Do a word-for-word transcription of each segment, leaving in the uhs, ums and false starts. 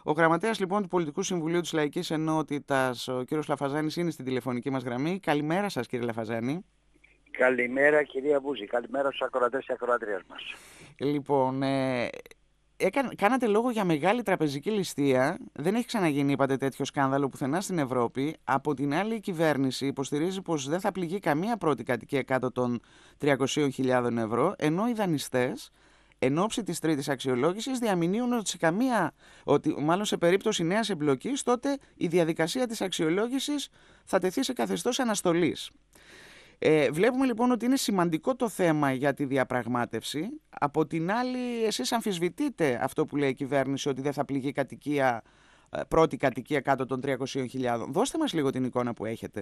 Ο γραμματέας λοιπόν του Πολιτικού Συμβουλίου της Λαϊκής Ενότητας, ο κύριος Λαφαζάνης, είναι στην τηλεφωνική μας γραμμή. Καλημέρα σας, κύριε Λαφαζάνη. Καλημέρα, κυρία Βούζη. Καλημέρα στους ακροατές και ακροατρίες μας. Λοιπόν, ε, Έκα, κάνατε λόγο για μεγάλη τραπεζική ληστεία. Δεν έχει ξαναγίνει, είπατε, τέτοιο σκάνδαλο πουθενά στην Ευρώπη. Από την άλλη, η κυβέρνηση υποστηρίζει πως δεν θα πληγεί καμία πρώτη κατοικία κάτω των τριακοσίων χιλιάδων ευρώ, ενώ οι δανειστές, εν ώψη της τρίτης αξιολόγησης, διαμηνύουν ότι, σε καμία, ότι μάλλον σε περίπτωση νέας εμπλοκής, τότε η διαδικασία της αξιολόγησης θα τεθεί σε καθεστώς αναστολής. Ε, βλέπουμε λοιπόν ότι είναι σημαντικό το θέμα για τη διαπραγμάτευση. Από την άλλη, εσείς αμφισβητείτε αυτό που λέει η κυβέρνηση, ότι δεν θα πληγεί κατοικία, πρώτη κατοικία κάτω των τριακοσίων χιλιάδων. Δώστε μας λίγο την εικόνα που έχετε.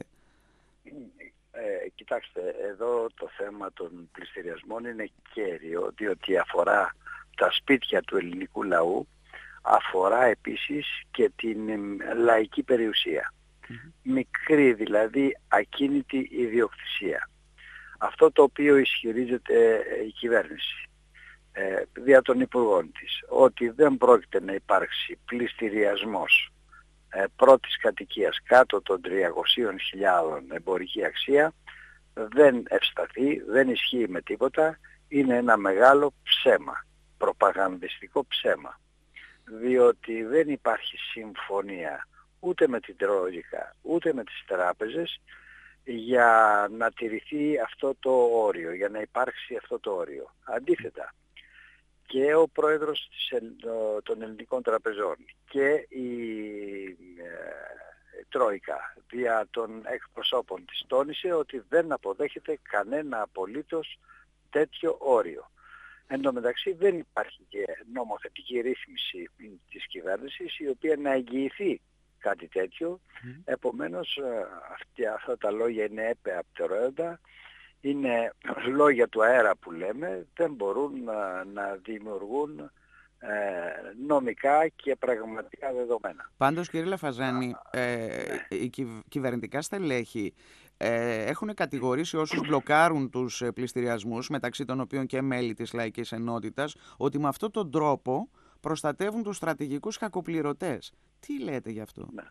Ε, κοιτάξτε, εδώ το θέμα των πληστηριασμών είναι κέριο, διότι αφορά τα σπίτια του ελληνικού λαού, αφορά επίσης και την ε, λαϊκή περιουσία. Mm-hmm. Μικρή δηλαδή ακίνητη ιδιοκτησία. Αυτό το οποίο ισχυρίζεται η κυβέρνηση ε, δια των υπουργών της, ότι δεν πρόκειται να υπάρξει πληστηριασμός ε, πρώτης κατοικίας κάτω των τριακοσίων χιλιάδων εμπορική αξία, δεν ευσταθεί, δεν ισχύει με τίποτα, είναι ένα μεγάλο ψέμα, προπαγανδιστικό ψέμα, διότι δεν υπάρχει συμφωνία ούτε με την Τρόικα, ούτε με τις τράπεζες για να τηρηθεί αυτό το όριο, για να υπάρξει αυτό το όριο. Αντίθετα, και ο πρόεδρος της, των ελληνικών τραπεζών και η ε, Τρόικα δια των εκπροσώπων της τόνισε ότι δεν αποδέχεται κανένα απολύτως τέτοιο όριο. Εν τω μεταξύ δεν υπάρχει και νομοθετική ρύθμιση της κυβέρνησης η οποία να εγγυηθεί κάτι τέτοιο. Mm. Επομένως αυτή, αυτά τα λόγια είναι έπεαπτερόντα, είναι λόγια του αέρα που λέμε, δεν μπορούν να, να δημιουργούν ε, νομικά και πραγματικά δεδομένα. Πάντως, κύριε Λαφαζάνη, ε, οι κυβερνητικά στελέχη ε, έχουν κατηγορήσει όσους μπλοκάρουν τους πληστηριασμούς, μεταξύ των οποίων και μέλη της Λαϊκής Ενότητας, ότι με αυτόν τον τρόπο προστατεύουν τους στρατηγικούς κακοπληρωτές. Τι λέτε γι' αυτό? Ναι.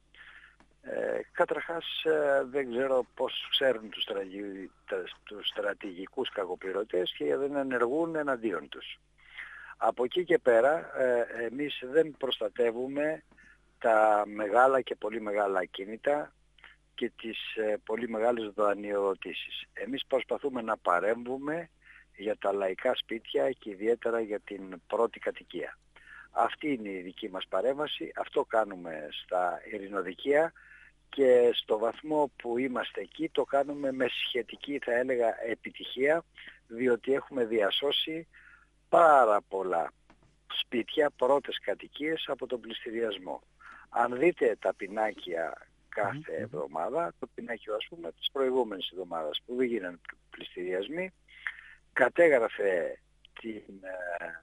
Ε, καταρχάς ε, δεν ξέρω πώς ξέρουν τους, στρατηγι... τους στρατηγικούς κακοπληρωτές και δεν ενεργούν εναντίον τους. Από εκεί και πέρα ε, εμείς δεν προστατεύουμε τα μεγάλα και πολύ μεγάλα ακίνητα και τις ε, πολύ μεγάλες δανειοδοτήσεις. Εμείς προσπαθούμε να παρέμβουμε για τα λαϊκά σπίτια και ιδιαίτερα για την πρώτη κατοικία. Αυτή είναι η δική μας παρέμβαση, αυτό κάνουμε στα ειρηνοδικεία και στο βαθμό που είμαστε εκεί το κάνουμε με σχετική, θα έλεγα, επιτυχία, διότι έχουμε διασώσει πάρα πολλά σπίτια, πρώτες κατοικίες από τον πληστηριασμό. Αν δείτε τα πινάκια κάθε mm-hmm. εβδομάδα, το πινάκιο ας πούμε της προηγούμενης εβδομάδας που δεν γίνανε πληστηριασμοί, κατέγραφε την ε,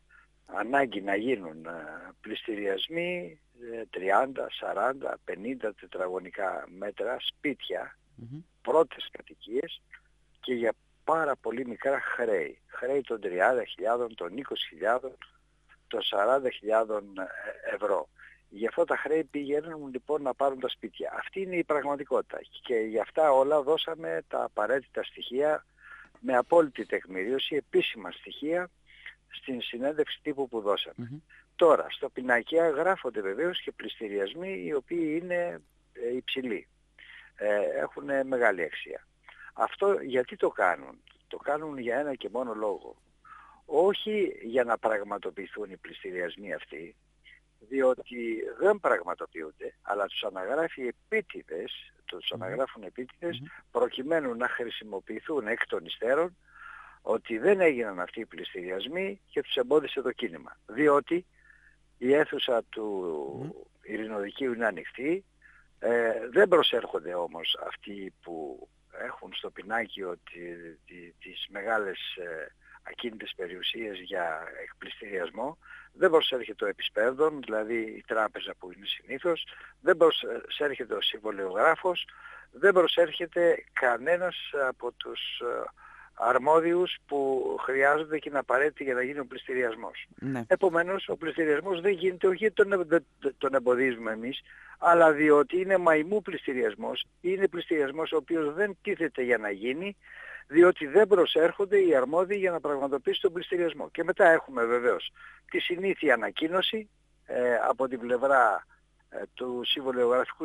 ανάγκη να γίνουν ε, πληστηριασμοί ε, τριάντα, σαράντα, πενήντα τετραγωνικά μέτρα σπίτια, mm-hmm. πρώτες κατοικίες και για πάρα πολύ μικρά χρέη. Χρέη των τριάντα χιλιάδων, των είκοσι χιλιάδων, των σαράντα χιλιάδων ευρώ. Γι' αυτά τα χρέη πηγαίνουν λοιπόν να πάρουν τα σπίτια. Αυτή είναι η πραγματικότητα και γι' αυτά όλα δώσαμε τα απαραίτητα στοιχεία με απόλυτη τεκμηρίωση, επίσημα στοιχεία στην συνέντευξη τύπου που δώσαμε. Mm-hmm. Τώρα, στο πινακιά γράφονται βεβαίως και πληστηριασμοί οι οποίοι είναι ε, υψηλοί. Ε, έχουν μεγάλη αξία. Αυτό γιατί το κάνουν? Το κάνουν για ένα και μόνο λόγο. Όχι για να πραγματοποιηθούν οι πληστηριασμοί αυτοί, διότι δεν πραγματοποιούνται, αλλά τους αναγράφει επίτηδες, τους αναγράφουν επίτηδες mm-hmm. προκειμένου να χρησιμοποιηθούν εκ των υστέρων ότι δεν έγιναν αυτοί οι πληστηριασμοί και τους εμπόδισε το κίνημα. Διότι η αίθουσα του mm-hmm. ειρηνοδικείου είναι ανοιχτή, ε, δεν προσέρχονται όμως αυτοί που έχουν στο πινάκιο τη, τη, τις μεγάλες ε, ακίνητες περιουσίες για εκπληστηριασμό, δεν προσέρχεται ο επισπεύδων, δηλαδή η τράπεζα που είναι συνήθως, δεν προσέρχεται ο συμβολιογράφος, δεν προσέρχεται κανένας από τους αρμόδιους που χρειάζονται και είναι απαραίτητοι για να γίνει ο πληστηριασμός. Ναι. Επομένως, ο πληστηριασμός δεν γίνεται όχι γιατί τον, τον εμποδίζουμε εμείς, αλλά διότι είναι μαϊμού πληστηριασμός, είναι πληστηριασμός ο οποίος δεν τίθεται για να γίνει, διότι δεν προσέρχονται οι αρμόδιοι για να πραγματοποιήσουν τον πληστηριασμό. Και μετά έχουμε βεβαίως τη συνήθεια ανακοίνωση ε, από την πλευρά ε, του Συμβολιογραφικού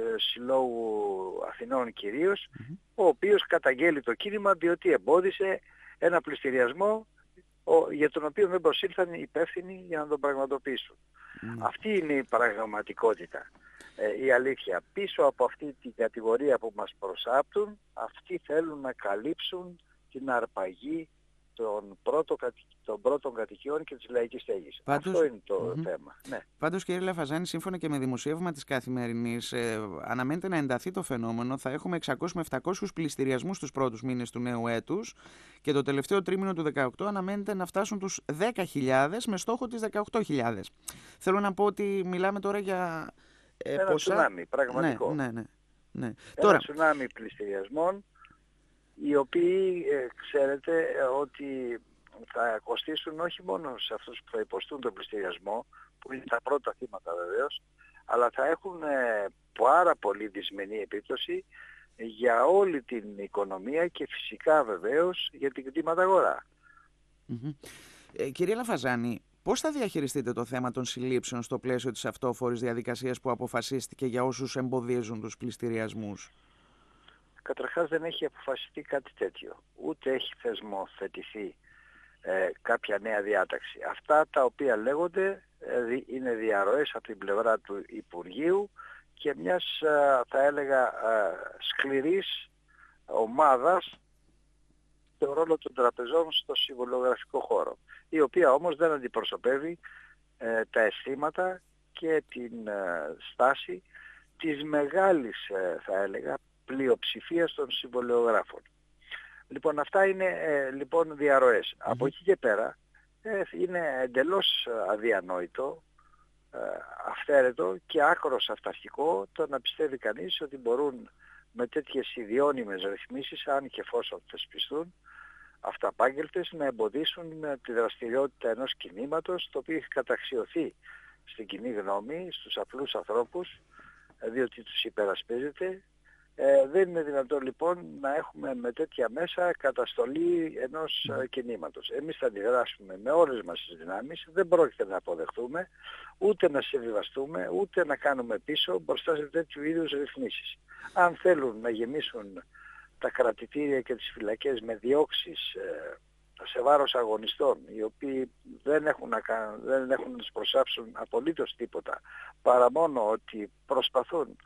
Συλλόγου Αθηνών κυρίως, mm-hmm. ο οποίος καταγγέλει το κίνημα διότι εμπόδισε ένα πληστηριασμό ο, για τον οποίο δεν προσήλθαν οι υπεύθυνοι για να τον πραγματοποιήσουν. Mm-hmm. Αυτή είναι η πραγματικότητα. Ε, η αλήθεια. Πίσω από αυτή την κατηγορία που μας προσάπτουν, αυτοί θέλουν να καλύψουν την αρπαγή των, πρώτο, των πρώτων κατοικιών και της λαϊκής στέγης. Πάντως, αυτό είναι το mm-hmm. θέμα. Ναι. Πάντως, κύριε Λαφαζάνη, σύμφωνα και με δημοσίευμα της Καθημερινής, ε, αναμένεται να ενταθεί το φαινόμενο. Θα έχουμε εξακόσιους με επτακόσιους πληστηριασμούς τους πρώτους μήνες του νέου έτους και το τελευταίο τρίμηνο του δεκαοκτώ αναμένεται να φτάσουν τους δέκα χιλιάδες με στόχο τις δεκαοκτώ χιλιάδες. Θέλω να πω ότι μιλάμε τώρα για... Ε, ένα ποσά... τσουνάμι, πραγματικό. Ναι, ναι, ναι, ναι. Ένα Τώρα... τσουνάμι πληστηριασμών, οι οποίοι ε, ξέρετε ε, ότι θα κοστίσουν όχι μόνο σε αυτούς που θα υποστούν τον πληστηριασμό, που είναι τα πρώτα θύματα βεβαίως, αλλά θα έχουν ε, πάρα πολύ δυσμενή επίπτωση για όλη την οικονομία και φυσικά βεβαίως για την κτηματαγορά. Mm-hmm. Ε, κύριε Λαφαζάνη, πώς θα διαχειριστείτε το θέμα των συλλήψεων στο πλαίσιο της αυτόφορης διαδικασίας που αποφασίστηκε για όσους εμποδίζουν τους πληστηριασμούς? Καταρχάς δεν έχει αποφασιστεί κάτι τέτοιο. Ούτε έχει θεσμοθετηθεί ε, κάποια νέα διάταξη. Αυτά τα οποία λέγονται ε, είναι διαρροές από την πλευρά του Υπουργείου και μιας ε, θα έλεγα ε, σκληρής ομάδας το ρόλο των τραπεζών στο συμβολογραφικό χώρο, η οποία όμως δεν αντιπροσωπεύει ε, τα αισθήματα και την ε, στάση της μεγάλης ε, θα έλεγα πλειοψηφίας των συμβολιογράφων. Λοιπόν, αυτά είναι ε, λοιπόν διαρροές. Mm-hmm. Από εκεί και πέρα ε, είναι εντελώς αδιανόητο, ε, αυθαίρετο και άκρος αυταρχικό το να πιστεύει κανείς ότι μπορούν με τέτοιες ιδιώνυμες ρυθμίσεις, αν και εφόσον θεσπιστούν, αυταπάγγελτες να εμποδίσουν τη δραστηριότητα ενός κινήματος το οποίο έχει καταξιωθεί στην κοινή γνώμη, στους απλούς ανθρώπους, διότι τους υπερασπίζεται. Ε, δεν είναι δυνατόν λοιπόν να έχουμε με τέτοια μέσα καταστολή ενός mm. κινήματος. Εμείς θα αντιδράσουμε με όλες μας τις δυνάμεις, δεν πρόκειται να αποδεχτούμε, ούτε να συμβιβαστούμε, ούτε να κάνουμε πίσω μπροστά σε τέτοιου είδους ρυθμίσεις. Αν θέλουν να γεμίσουν τα κρατητήρια και τις φυλακές με διώξεις ε, σε βάρος αγωνιστών, οι οποίοι δεν έχουν να, κάνουν, δεν έχουν να τους προσάψουν απολύτως τίποτα, παρά μόνο ότι προσπαθούν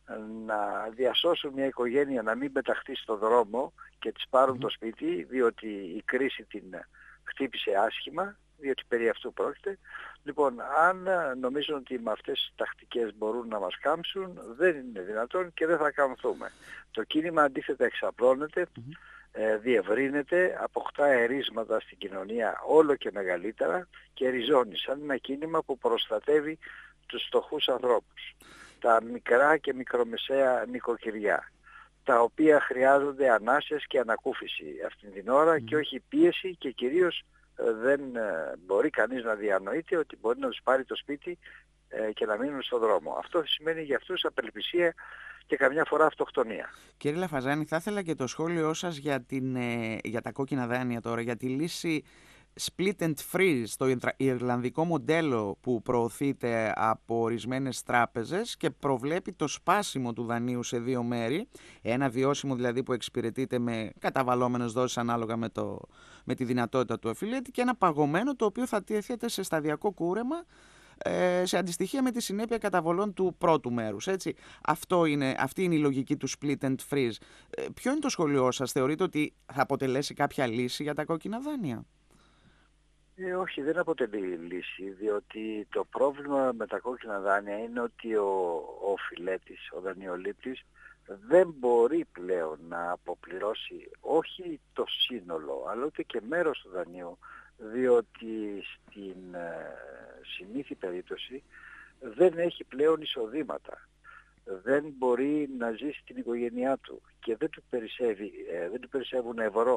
να διασώσουν μια οικογένεια να μην πεταχτεί στο δρόμο και τις πάρουν mm. το σπίτι, διότι η κρίση την χτύπησε άσχημα, διότι περί αυτού πρόκειται. Λοιπόν, αν νομίζουν ότι με αυτές τις τακτικές μπορούν να μας κάμψουν, δεν είναι δυνατόν και δεν θα καμφθούμε. Το κίνημα αντίθετα εξαπλώνεται, mm-hmm. ε, διευρύνεται, αποκτά ερίσματα στην κοινωνία όλο και μεγαλύτερα και ριζώνει σαν ένα κίνημα που προστατεύει τους φτωχούς ανθρώπους, τα μικρά και μικρομεσαία νοικοκυριά, τα οποία χρειάζονται ανάσες και ανακούφιση αυτήν την ώρα mm. και όχι πίεση, και κυρίως ε, δεν ε, μπορεί κανείς να διανοείται ότι μπορεί να τους πάρει το σπίτι ε, και να μείνουν στον δρόμο. Αυτό σημαίνει για αυτούς απελπισία και καμιά φορά αυτοκτονία. Κύριε Λαφαζάνη, θα ήθελα και το σχόλιο σας για, την, ε, για τα κόκκινα δάνεια τώρα, για τη λύση split and freeze, το ιρλανδικό μοντέλο που προωθείται από ορισμένες τράπεζες και προβλέπει το σπάσιμο του δανείου σε δύο μέρη, ένα βιώσιμο δηλαδή που εξυπηρετείται με καταβαλλόμενες δόσεις ανάλογα με, το, με τη δυνατότητα του αφιλέτη, και ένα παγωμένο το οποίο θα τίθεται σε σταδιακό κούρεμα ε, σε αντιστοιχεία με τη συνέπεια καταβολών του πρώτου μέρους. Έτσι. Αυτό είναι, αυτή είναι η λογική του split and freeze. Ε, ποιο είναι το σχολείο σας? Θεωρείτε ότι θα αποτελέσει κάποια λύση για τα κόκκινα δάνεια? Ε, όχι, δεν αποτελεί λύση, διότι το πρόβλημα με τα κόκκινα δάνεια είναι ότι ο, ο φιλέτης, ο δανειολήπτης, δεν μπορεί πλέον να αποπληρώσει όχι το σύνολο, αλλά ούτε και μέρος του δανείου, διότι στην ε, συνήθη περίπτωση δεν έχει πλέον εισοδήματα. Δεν μπορεί να ζήσει την οικογένειά του και δεν του περισσεύει, ε, δεν του περισσεύουν ευρώ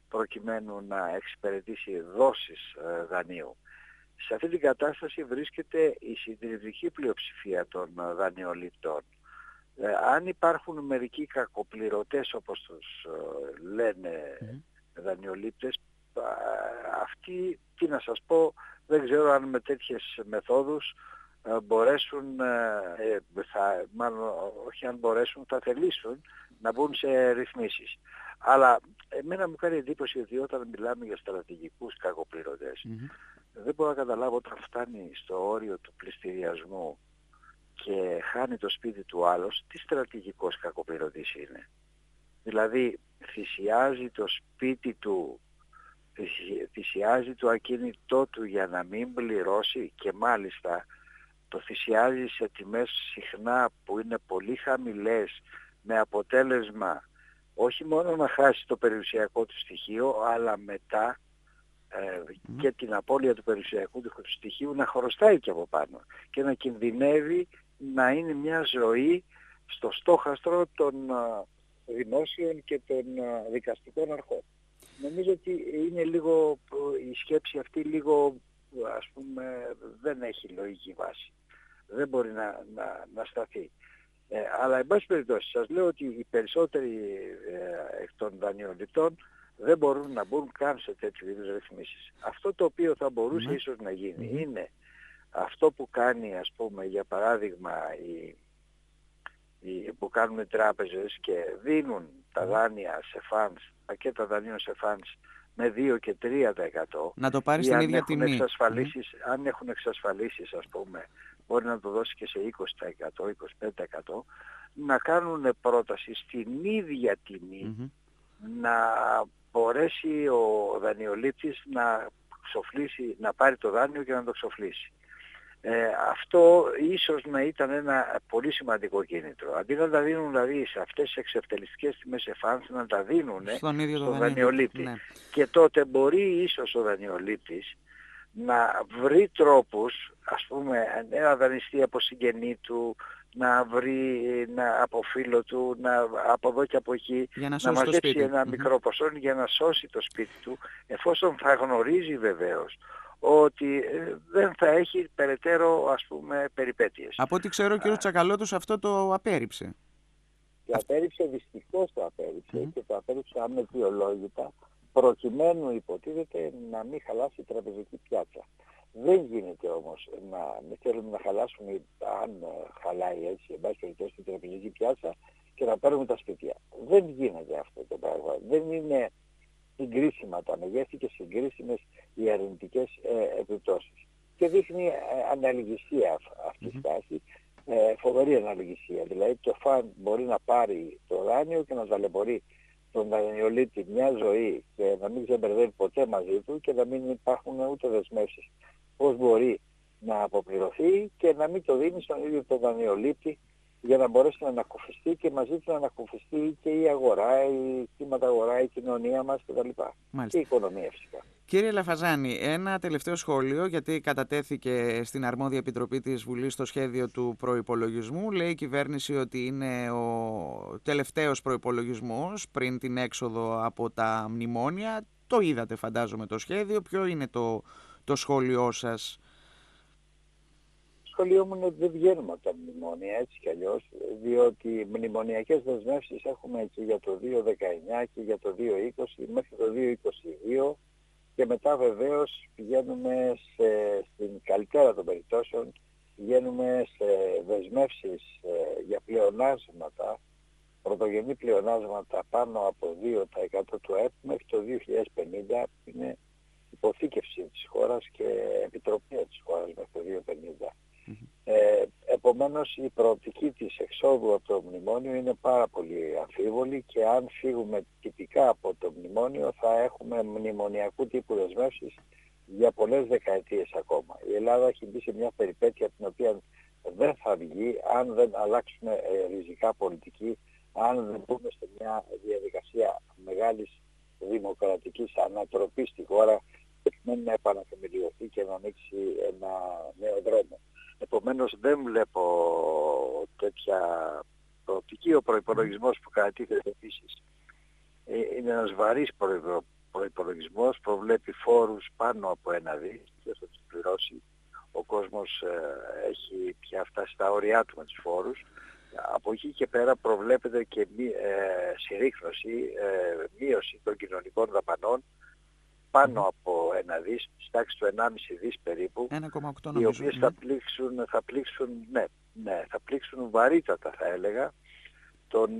προκειμένου να εξυπηρετήσει δόσεις ε, δανείου. Σε αυτή την κατάσταση βρίσκεται η συντριπτική πλειοψηφία των ε, δανειοληπτών. Ε, αν υπάρχουν μερικοί κακοπληρωτές, όπως τους ε, λένε mm. δανειολήπτες, ε, αυτοί, τι να σας πω, δεν ξέρω αν με τέτοιες μεθόδους ε, μπορέσουν, ε, θα, μάλλον όχι αν μπορέσουν, θα θελήσουν να μπουν σε ρυθμίσεις. Αλλά εμένα μου κάνει εντύπωση ότι όταν μιλάμε για στρατηγικούς κακοπληρωτές, mm-hmm. δεν μπορώ να καταλάβω όταν φτάνει στο όριο του πληστηριασμού και χάνει το σπίτι του άλλος, τι στρατηγικός κακοπληρωτής είναι. Δηλαδή θυσιάζει το σπίτι του, θυσιάζει το ακίνητό του για να μην πληρώσει, και μάλιστα το θυσιάζει σε τιμές συχνά που είναι πολύ χαμηλές, με αποτέλεσμα όχι μόνο να χάσει το περιουσιακό του στοιχείο, αλλά μετά ε, mm. και την απώλεια του περιουσιακού του στοιχείου να χρωστάει και από πάνω και να κινδυνεύει να είναι μια ζωή στο στόχαστρο των uh, δημόσιων και των uh, δικαστικών αρχών. Νομίζω ότι είναι λίγο, η σκέψη αυτή λίγο, ας πούμε, δεν έχει λογική βάση. Δεν μπορεί να, να, να σταθεί. Ε, αλλά εν πάση περιπτώσει σας λέω ότι οι περισσότεροι ε, εκ των δανειοληπτών δεν μπορούν να μπουν καν σε τέτοιου είδους ρυθμίσεις. Αυτό το οποίο θα μπορούσε mm. ίσως να γίνει mm. είναι αυτό που κάνει, ας πούμε, για παράδειγμα οι, οι, που κάνουν οι τράπεζες και δίνουν τα δάνεια σε funds, πακέτα δανείων σε funds με δύο και τρία τοις εκατό. Να το πάρει στην ίδια τιμή. Εξασφαλίσεις, mm. Αν έχουν εξασφαλίσεις, ας πούμε, μπορεί να το δώσει και σε είκοσι τοις εκατό, είκοσι πέντε τοις εκατό, να κάνουν πρόταση στην ίδια τιμή mm-hmm. να μπορέσει ο δανειολήπτης να ξοφλήσει, να πάρει το δάνειο και να το ξοφλήσει. Ε, αυτό ίσως να ήταν ένα πολύ σημαντικό κίνητρο. Αντί να τα δίνουν δηλαδή σε αυτές τις εξευτελιστικές τιμές σε funds, να τα δίνουν στον, ίδιο στον δανειολήπτη. Ναι. Και τότε μπορεί ίσως ο δανειολήπτης να βρει τρόπους, ας πούμε, να δανειστεί από συγγενή του, να βρει να, από φίλο του, να, από εδώ και από εκεί, να, να μαζέψει ένα mm-hmm. μικρό ποσό για να σώσει το σπίτι του, εφόσον θα γνωρίζει βεβαίως ότι ε, δεν θα έχει περαιτέρω, ας πούμε, περιπέτειες. Από ό,τι ξέρω ο κύριος Τσακαλώτος αυτό το απέρριψε. Το απέρριψε, δυστυχώς το απέρριψε mm-hmm. και το απέρριψε αμετριολόγητα, προκειμένου υποτίθεται να μην χαλάσει η τραπεζική πιάτσα. Δεν γίνεται όμως να μην θέλουμε να χαλάσουμε, αν χαλάει έτσι, εν πάση περιπτώσει, την τραπεζική πιάτσα και να παίρνουμε τα σπίτια. Δεν γίνεται αυτό το πράγμα. Δεν είναι συγκρίσιμα τα μεγέθη και συγκρίσιμες οι αρνητικές ε, επιπτώσεις. Και δείχνει ε, αναλογησία αυτή η mm-hmm. στάση, ε, φοβερή αναλογησία. Δηλαδή το φαν μπορεί να πάρει το δάνειο και να ταλαιπωρεί τον δανειολήπτη μια ζωή και να μην ξεμπερδεύει ποτέ μαζί του και να μην υπάρχουν ούτε δεσμεύσεις. Πώς μπορεί να αποπληρωθεί και να μην το δίνει στον ίδιο τον δανειολήπτη για να μπορέσει να ανακουφιστεί και μαζί του να ανακουφιστεί και η αγορά, η κύματα αγορά, η κοινωνία μας κτλ. Και η οικονομία φυσικά. Κύριε Λαφαζάνη, ένα τελευταίο σχόλιο, γιατί κατατέθηκε στην αρμόδια επιτροπή της Βουλής το σχέδιο του προϋπολογισμού. Λέει η κυβέρνηση ότι είναι ο τελευταίος προϋπολογισμός πριν την έξοδο από τα μνημόνια. Το είδατε φαντάζομαι το σχέδιο. Ποιο είναι το, το σχόλιο σας? Το σχολείο μου είναι ότι δεν βγαίνουμε από τα μνημόνια έτσι κι αλλιώς, διότι μνημονιακές δεσμεύσεις έχουμε και για το δύο χιλιάδες δεκαεννιά και για το δύο χιλιάδες είκοσι μέχρι το δύο χιλιάδες είκοσι δύο και μετά βεβαίως πηγαίνουμε σε, στην καλύτερα των περιπτώσεων, πηγαίνουμε σε δεσμεύσεις ε, για πλεονάσματα, πρωτογενή πλεονάσματα πάνω από δύο τοις εκατό του ΑΕΠ μέχρι το δύο χιλιάδες πενήντα, που είναι υποθήκευση της χώρας και επιτροπή της χώρας μέχρι το δύο χιλιάδες πενήντα. Mm-hmm. Ε, επομένως η προοπτική της εξόδου από το μνημόνιο είναι πάρα πολύ αμφίβολη και αν φύγουμε τυπικά από το μνημόνιο θα έχουμε μνημονιακού τύπου δεσμεύσεις για πολλές δεκαετίες ακόμα. Η Ελλάδα έχει μπει σε μια περιπέτεια από την οποία δεν θα βγει αν δεν αλλάξουμε ε, ριζικά πολιτική, αν δεν μπούμε σε μια διαδικασία μεγάλης δημοκρατικής ανατροπής στη χώρα προκειμένου να επαναθεμελιωθεί και να ανοίξει ένα νέο δρόμο. Επομένως δεν βλέπω τέτοια προοπτική. Ο προϋπολογισμός που κατατίθεται επίσης είναι ένας βαρύς προϋπολογισμός προβλέπει φόρους πάνω από ένα δις και θα τους πληρώσει. Ο κόσμος ε, έχει πια φτάσει στα όρια του με τους φόρους. Από εκεί και πέρα προβλέπεται και μη, ε, συρρίκνωση, ε, μείωση των κοινωνικών δαπανών πάνω από ένα δις, στη τάξη του ενάμιση δις περίπου, ένα κόμμα οκτώ οι νομίζω, οποίες ναι. θα πλήξουν, θα πλήξουν, ναι, ναι, θα πλήξουν βαρύτατα θα έλεγα τον,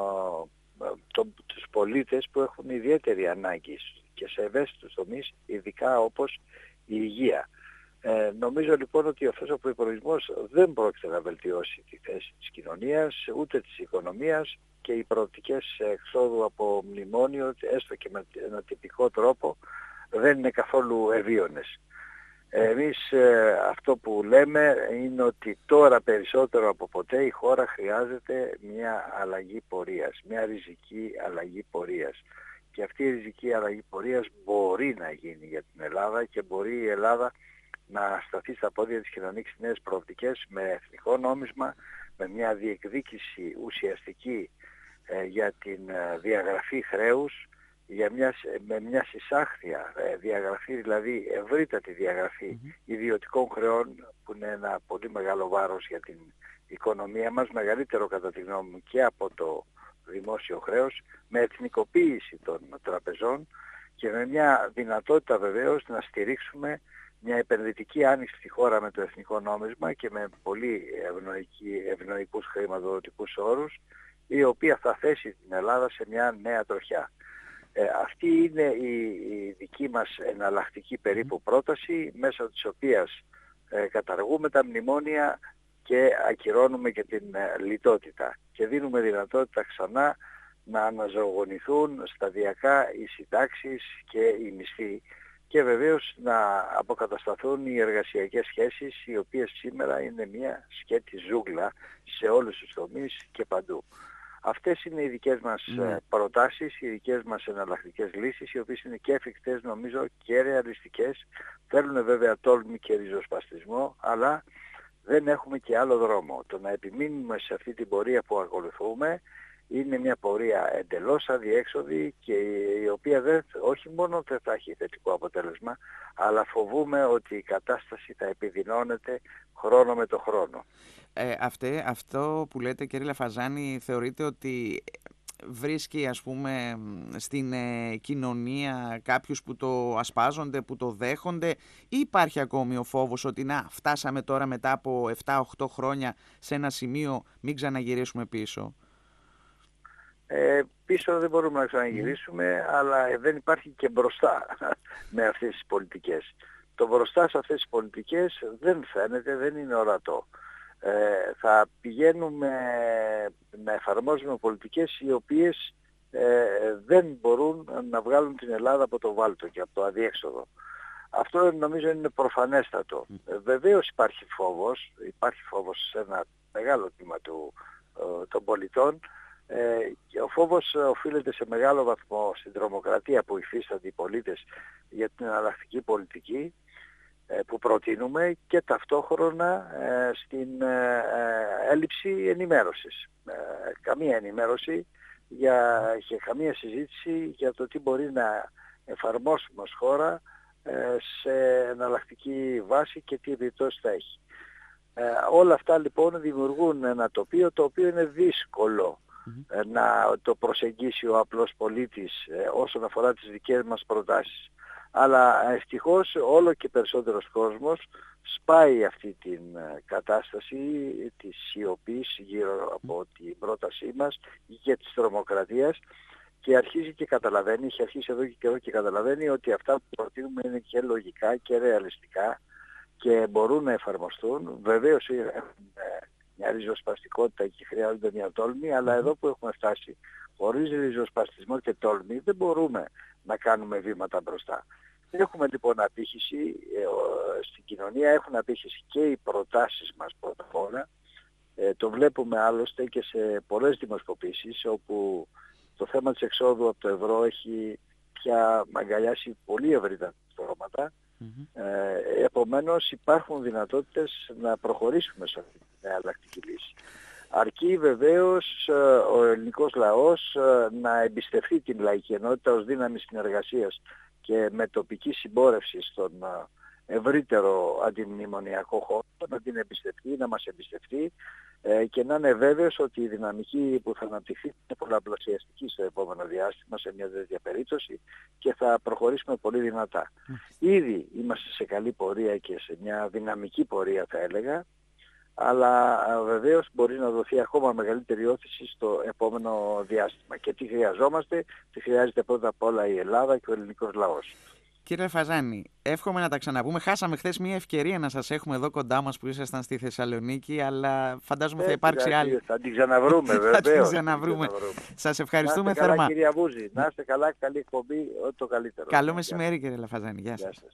τον, τους πολίτες που έχουν ιδιαίτερη ανάγκη και σε ευαίσθητους τομείς, ειδικά όπως η υγεία. Ε, νομίζω λοιπόν ότι αυτός ο προϋπολογισμός δεν πρόκειται να βελτιώσει τη θέση της κοινωνίας, ούτε της οικονομίας, και οι προοπτικές εξόδου από μνημόνιο, έστω και με ένα τυπικό τρόπο, δεν είναι καθόλου ευίωνες. Εμείς ε, αυτό που λέμε είναι ότι τώρα περισσότερο από ποτέ η χώρα χρειάζεται μια αλλαγή πορείας, μια ριζική αλλαγή πορείας. Και αυτή η ριζική αλλαγή πορείας μπορεί να γίνει για την Ελλάδα και μπορεί η Ελλάδα να σταθεί στα πόδια της και να ανοίξει νέες προοπτικές με εθνικό νόμισμα, με μια διεκδίκηση ουσιαστική ε, για την ε, διαγραφή χρέους, για μια, με μια συσάχθεια ε, διαγραφή, δηλαδή ευρύτατη διαγραφή mm-hmm. ιδιωτικών χρεών, που είναι ένα πολύ μεγάλο βάρος για την οικονομία μας, μεγαλύτερο κατά τη γνώμη μου και από το δημόσιο χρέος, με εθνικοποίηση των τραπεζών και με μια δυνατότητα βεβαίως να στηρίξουμε μια επενδυτική άνοιξη στη χώρα με το εθνικό νόμισμα και με πολύ ευνοϊκούς χρηματοδοτικούς όρους, η οποία θα θέσει την Ελλάδα σε μια νέα τροχιά. Ε, αυτή είναι η, η δική μας εναλλακτική περίπου πρόταση, μέσα της οποίας ε, καταργούμε τα μνημόνια και ακυρώνουμε και την ε, λιτότητα και δίνουμε δυνατότητα ξανά να αναζωογονηθούν σταδιακά οι συντάξεις και οι μισθοί και βεβαίως να αποκατασταθούν οι εργασιακές σχέσεις, οι οποίες σήμερα είναι μια σκέτη ζούγκλα σε όλους τους τομείς και παντού. Αυτές είναι οι δικές μας mm. προτάσεις, οι δικές μας εναλλακτικές λύσεις, οι οποίες είναι και εφικτές νομίζω και ρεαλιστικές. Θέλουν βέβαια τόλμη και ριζοσπαστισμό, αλλά δεν έχουμε και άλλο δρόμο. Το να επιμείνουμε σε αυτή την πορεία που ακολουθούμε είναι μια πορεία εντελώς αδιέξοδη και η οποία δεν, όχι μόνο δεν θα έχει θετικό αποτέλεσμα, αλλά φοβούμε ότι η κατάσταση θα επιδεινώνεται χρόνο με το χρόνο. Ε, αυτέ, αυτό που λέτε, κύριε Λαφαζάνη, θεωρείτε ότι βρίσκει, ας πούμε, στην ε, κοινωνία κάποιους που το ασπάζονται, που το δέχονται, ή υπάρχει ακόμη ο φόβος ότι να φτάσαμε τώρα μετά από επτά οχτώ χρόνια σε ένα σημείο, μην ξαναγυρίσουμε πίσω? Ε, πίσω δεν μπορούμε να ξαναγυρίσουμε, mm. αλλά δεν υπάρχει και μπροστά με αυτές τις πολιτικές. Το μπροστά σε αυτές τις πολιτικές δεν φαίνεται, δεν είναι ορατό. Ε, θα πηγαίνουμε να εφαρμόζουμε πολιτικές οι οποίες ε, δεν μπορούν να βγάλουν την Ελλάδα από το βάλτο και από το αδιέξοδο. Αυτό νομίζω είναι προφανέστατο. Ε, βεβαίως υπάρχει φόβος, υπάρχει φόβος σε ένα μεγάλο τμήμα του, ε, των πολιτών. Ε, και ο φόβος οφείλεται σε μεγάλο βαθμό στην τρομοκρατία που υφίστανται οι πολίτες για την εναλλακτική πολιτική ε, που προτείνουμε και ταυτόχρονα ε, στην ε, έλλειψη ενημέρωσης. Ε, καμία ενημέρωση για, και καμία συζήτηση για το τι μπορεί να εφαρμόσουμε ως χώρα ε, σε εναλλακτική βάση και τι επιπτώσεις θα έχει. Ε, όλα αυτά λοιπόν δημιουργούν ένα τοπίο το οποίο είναι δύσκολο Mm-hmm. να το προσεγγίσει ο απλός πολίτης ε, όσον αφορά τις δικές μας προτάσεις. Αλλά ευτυχώς όλο και περισσότερος κόσμος σπάει αυτή την ε, κατάσταση της σιωπής γύρω από την πρότασή μας και της τρομοκρατίας και αρχίζει και καταλαβαίνει, έχει αρχίσει εδώ και καιρό και καταλαβαίνει ότι αυτά που προτείνουμε είναι και λογικά και ρεαλιστικά και μπορούν να εφαρμοστούν. Βεβαίως έχουν μια ριζοσπαστικότητα και χρειάζονται μια τόλμη, αλλά εδώ που έχουμε φτάσει χωρίς ριζοσπαστισμό και τόλμη δεν μπορούμε να κάνουμε βήματα μπροστά. Έχουμε λοιπόν απήχηση ε, στην κοινωνία, έχουν απήχηση και οι προτάσεις μας πρώτα απ' όλα. Ε, το βλέπουμε άλλωστε και σε πολλές δημοσκοπήσεις όπου το θέμα της εξόδου από το ευρώ έχει πια αγκαλιάσει πολύ ευρύτερα στρώματα. Mm-hmm. Ε, επομένως υπάρχουν δυνατότητες να προχωρήσουμε σε αυτή την εναλλακτική λύση. Αρκεί βεβαίως ο ελληνικός λαός να εμπιστευτεί την λαϊκή ενότητα ως δύναμη συνεργασίας και με τοπική συμπόρευση στον ευρύτερο αντιμνημονιακό χώρο, να την εμπιστευτεί, να μας εμπιστευτεί και να είναι βέβαιος ότι η δυναμική που θα αναπτυχθεί είναι πολλαπλασιαστική στο επόμενο διάστημα σε μια τέτοια περίπτωση και θα προχωρήσουμε πολύ δυνατά. Ήδη είμαστε σε καλή πορεία και σε μια δυναμική πορεία θα έλεγα, αλλά βεβαίως μπορεί να δοθεί ακόμα μεγαλύτερη όθηση στο επόμενο διάστημα. Και τι χρειαζόμαστε, τι χρειάζεται πρώτα απ' όλα η Ελλάδα και ο ελληνικός λαός. Κύριε Λαφαζάνη, εύχομαι να τα ξαναπούμε. Χάσαμε χθες μια ευκαιρία να σας έχουμε εδώ κοντά μας που ήσασταν στη Θεσσαλονίκη, αλλά φαντάζομαι θα υπάρξει ε, άλλη. Θα την ξαναβρούμε βέβαια. Θα την ξαναβρούμε. Σας ευχαριστούμε θερμά. Να είστε καλά, κυρία Βούζη. Να είστε καλά, καλή εκπομπή, ό,τι το καλύτερο. Καλό μεσημέρι, κύριε Λαφαζάνη. Γεια σας.